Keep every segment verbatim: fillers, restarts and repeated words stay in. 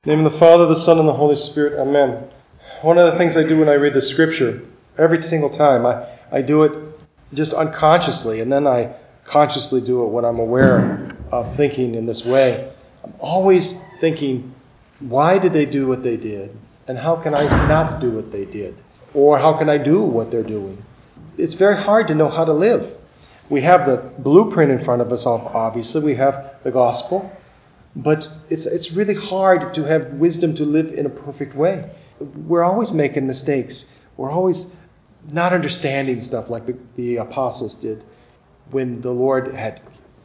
In the name of the Father, the Son, and the Holy Spirit. Amen. One of the things I do when I read the Scripture, every single time, I, I do it just unconsciously, and then I consciously do it when I'm aware of thinking in this way. I'm always thinking, why did they do what they did? And how can I not do what they did? Or how can I do what they're doing? It's very hard to know how to live. We have the blueprint in front of us, obviously. We have the gospel. But it's it's really hard to have wisdom to live in a perfect way. We're always making mistakes. We're always not understanding stuff like the, the apostles did when the Lord had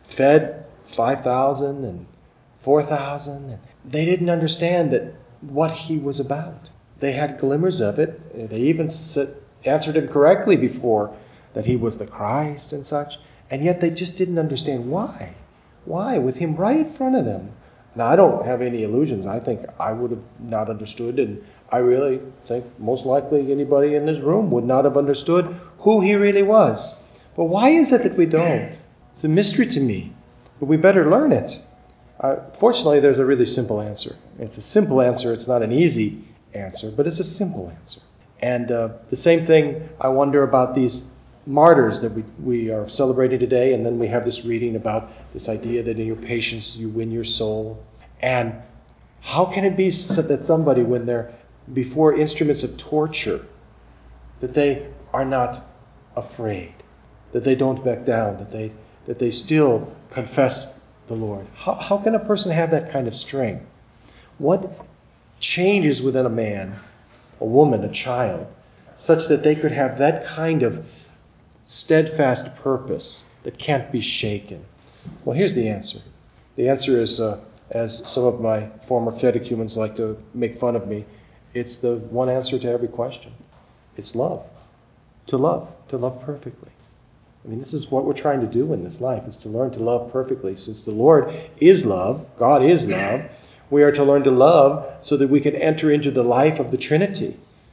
fed five thousand and four thousand. And they didn't understand that what he was about. They had glimmers of it. They even said, answered him correctly before that he was the Christ and such. And yet they just didn't understand why. Why? With him right in front of them. Now, I don't have any illusions. I think I would have not understood, and I really think most likely anybody in this room would not have understood who he really was. But why is it that we don't? It's a mystery to me, but we better learn it. Uh, fortunately, there's a really simple answer. It's a simple answer. It's not an easy answer, but it's a simple answer. And uh, the same thing I wonder about these martyrs that we, we are celebrating today, and then we have this reading about this idea that in your patience you win your soul. And how can it be so that somebody, when they're before instruments of torture, that they are not afraid, that they don't back down, that they that they still confess the Lord? How, how can a person have that kind of strength? What changes within a man, a woman, a child, such that they could have that kind of steadfast purpose that can't be shaken? Well, here's the answer. The answer is, uh, as some of my former catechumens like to make fun of me, it's the one answer to every question. It's love. To love. To love perfectly. I mean, this is what we're trying to do in this life, is to learn to love perfectly. Since the Lord is love, God is love, we are to learn to love so that we can enter into the life of the Trinity.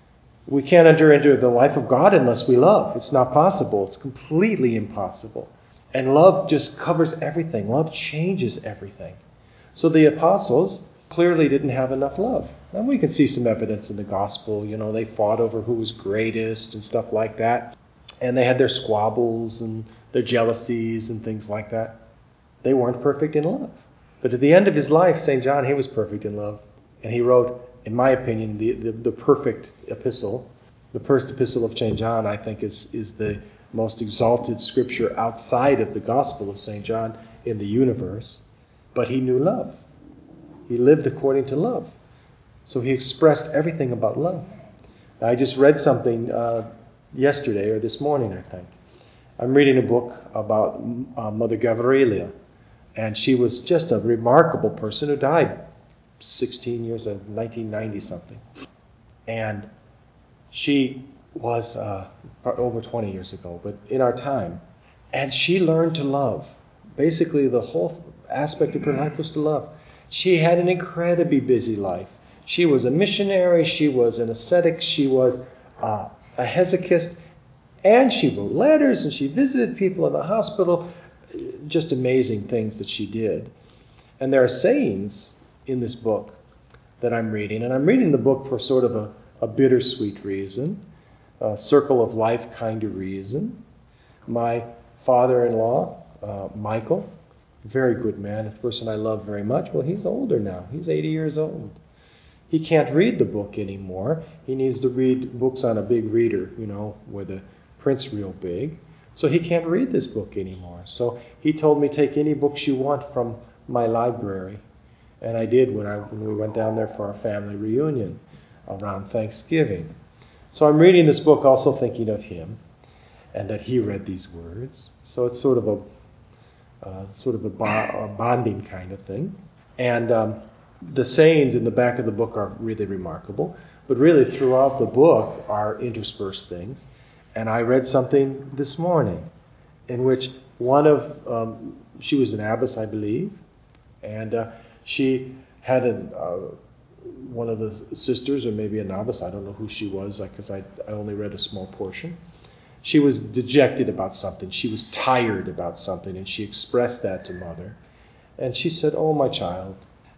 We can't enter into the life of God unless we love. It's not possible. It's completely impossible. And love just covers everything. Love changes everything. So the apostles clearly didn't have enough love. And we can see some evidence in the gospel. You know, they fought over who was greatest and stuff like that. And they had their squabbles and their jealousies and things like that. They weren't perfect in love. But at the end of his life, Saint John, he was perfect in love. And he wrote, in my opinion, the, the, the perfect epistle. The first epistle of Saint John, I think, is, is the most exalted scripture outside of the Gospel of Saint John in the universe. But he knew love. He lived according to love. So he expressed everything about love. Now, I just read something uh, yesterday or this morning, I think. I'm reading a book about uh, Mother Gavrilia. And she was just a remarkable person who died sixteen years of nineteen ninety something. And she was uh, over twenty years ago, but in our time. And she learned to love. Basically, the whole aspect of her life was to love. She had an incredibly busy life. She was a missionary, she was an ascetic, she was uh, a hesychist, and she wrote letters, and she visited people in the hospital. Just amazing things that she did. And there are sayings in this book that I'm reading, and I'm reading the book for sort of a, a bittersweet reason, a circle of life kind of reason. My father-in-law, uh, Michael, very good man, a person I love very much. Well, he's older now. He's eighty years old. He can't read the book anymore. He needs to read books on a big reader, you know, where the print's real big. So he can't read this book anymore. So he told me, take any books you want from my library. And I did when, I, when we went down there for our family reunion around Thanksgiving. So I'm reading this book also thinking of him and that he read these words. So it's sort of a uh, sort of a, bo- a bonding kind of thing. And um, the sayings in the back of the book are really remarkable. But really throughout the book are interspersed things. And I read something this morning in which one of, um, she was an abbess, I believe, and uh, she had an, uh, one of the sisters, or maybe a novice, I don't know who she was, because I, I only read a small portion. She was dejected about something. She was tired about something, and she expressed that to Mother. And she said, "Oh, my child,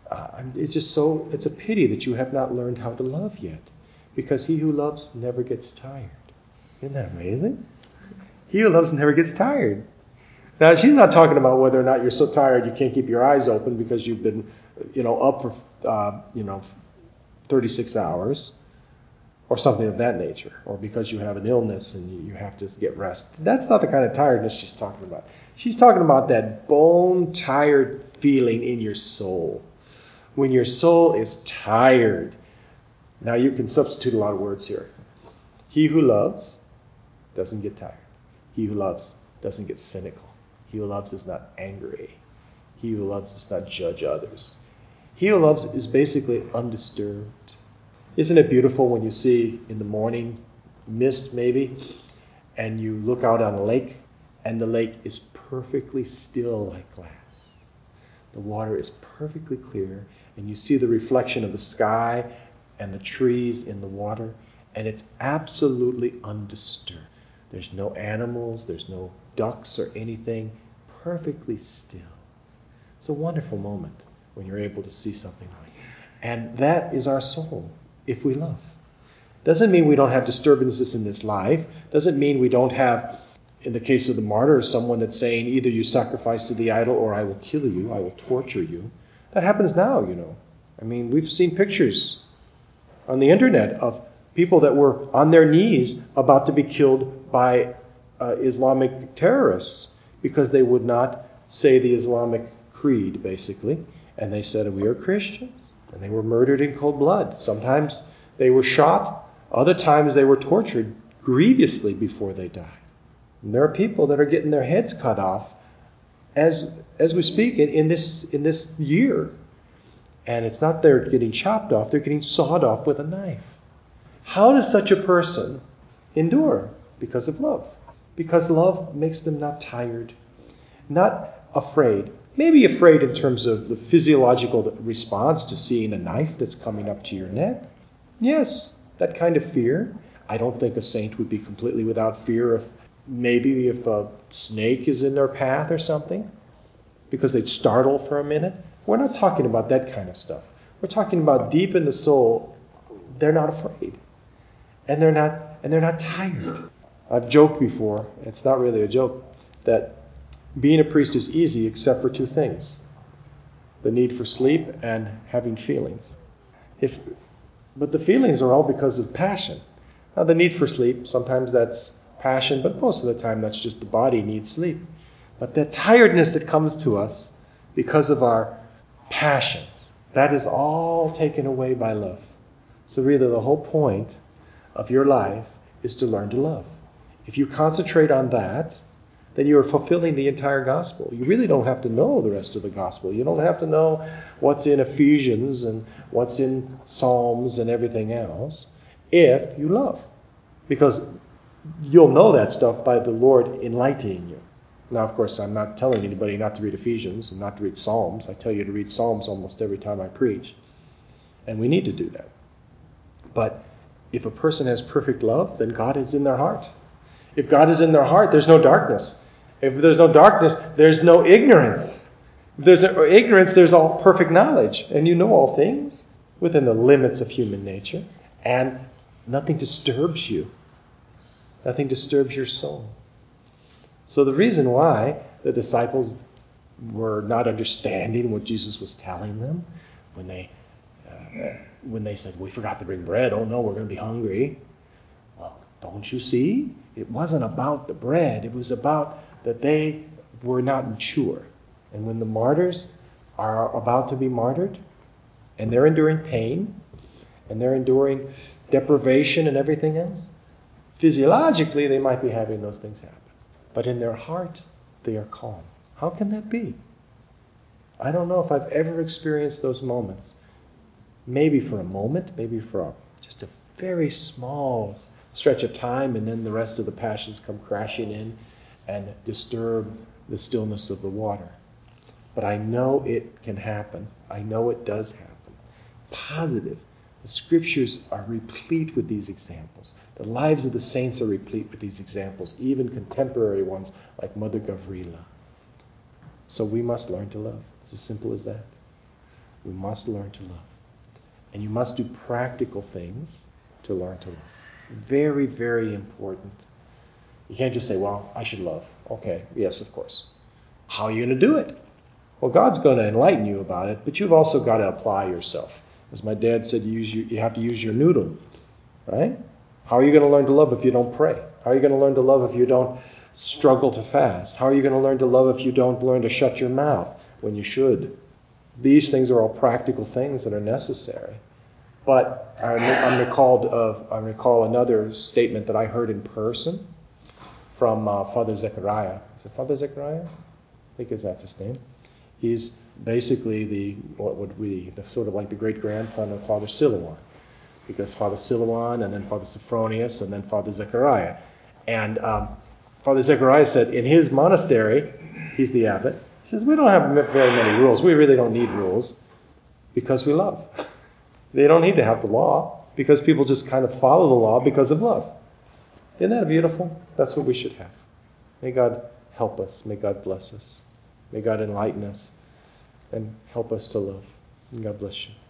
Uh, it's just so, it's a pity that you have not learned how to love yet. Because he who loves never gets tired. Isn't that amazing? He who loves never gets tired. Now, she's not talking about whether or not you're so tired you can't keep your eyes open because you've been, you know, up for, uh, you know, thirty-six hours or something of that nature, or because you have an illness and you have to get rest. That's not the kind of tiredness she's talking about. She's talking about that bone-tired feeling in your soul. When your soul is tired. Now, you can substitute a lot of words here. He who loves doesn't get tired. He who loves doesn't get cynical. He who loves is not angry. He who loves does not judge others. He who loves is basically undisturbed. Isn't it beautiful when you see in the morning mist maybe, and you look out on a lake, and the lake is perfectly still like glass. The water is perfectly clear, and you see the reflection of the sky and the trees in the water, and it's absolutely undisturbed. There's no animals, there's no ducks or anything, perfectly still. It's a wonderful moment when you're able to see something like that. And that is our soul, if we love. Doesn't mean we don't have disturbances in this life. Doesn't mean we don't have, in the case of the martyr, someone that's saying, either you sacrifice to the idol or I will kill you, I will torture you. That happens now, you know. I mean, we've seen pictures on the internet of people that were on their knees about to be killed by uh, Islamic terrorists because they would not say the Islamic creed, basically. And they said, we are Christians. And they were murdered in cold blood. Sometimes they were shot. Other times they were tortured grievously before they died. And there are people that are getting their heads cut off as as we speak in, in this in this year. And it's not they're getting chopped off, they're getting sawed off with a knife. How does such a person endure? Because of love. Because love makes them not tired, not afraid. Maybe afraid in terms of the physiological response to seeing a knife that's coming up to your neck. Yes, that kind of fear. I don't think a saint would be completely without fear if maybe if a snake is in their path or something, because they'd startle for a minute. We're not talking about that kind of stuff. We're talking about deep in the soul, they're not afraid. And they're not and they're not tired. I've joked before, it's not really a joke, that being a priest is easy except for two things. The need for sleep and having feelings. If but the feelings are all because of passion. Now the need for sleep, sometimes that's passion, but most of the time that's just the body needs sleep. But that tiredness that comes to us because of our passions, that is all taken away by love. So really the whole point of your life is to learn to love. If you concentrate on that, then you are fulfilling the entire gospel. You really don't have to know the rest of the gospel. You don't have to know what's in Ephesians and what's in Psalms and everything else if you love. Because you'll know that stuff by the Lord enlightening you. Now, of course, I'm not telling anybody not to read Ephesians and not to read Psalms. I tell you to read Psalms almost every time I preach. And we need to do that. But if a person has perfect love, then God is in their heart. If God is in their heart, there's no darkness. If there's no darkness, there's no ignorance. If there's no ignorance, there's all perfect knowledge. And you know all things within the limits of human nature. And nothing disturbs you. Nothing disturbs your soul. So the reason why the disciples were not understanding what Jesus was telling them when they uh, when they said, we forgot to bring bread. Oh no, we're going to be hungry. Well, don't you see? It wasn't about the bread. It was about that they were not mature. And when the martyrs are about to be martyred, and they're enduring pain, and they're enduring deprivation and everything else, physiologically they might be having those things happen. But in their heart, they are calm. How can that be? I don't know if I've ever experienced those moments. Maybe for a moment, maybe for a, just a very small stretch of time, and then the rest of the passions come crashing in and disturb the stillness of the water. But I know it can happen. I know it does happen. Positive. The scriptures are replete with these examples. The lives of the saints are replete with these examples, even contemporary ones like Mother Gavrila. So we must learn to love. It's as simple as that. We must learn to love. And you must do practical things to learn to love. Very, very important. You can't just say, well, I should love. Okay, yes, of course. How are you going to do it? Well, God's going to enlighten you about it, but you've also got to apply yourself. As my dad said, you, use your, you have to use your noodle, right? How are you going to learn to love if you don't pray? How are you going to learn to love if you don't struggle to fast? How are you going to learn to love if you don't learn to shut your mouth when you should? These things are all practical things that are necessary. But I'm recalled of I recall another statement that I heard in person from uh, Father Zechariah. Is it Father Zechariah? I think that's his name. He's basically the what would we the sort of like the great grandson of Father Silouan, because Father Silouan and then Father Sophronius and then Father Zechariah, and um, Father Zechariah said in his monastery, he's the abbot. He says we don't have very many rules. We really don't need rules because we love. They don't need to have the law because people just kind of follow the law because of love. Isn't that beautiful? That's what we should have. May God help us. May God bless us. May God enlighten us and help us to love. And God bless you.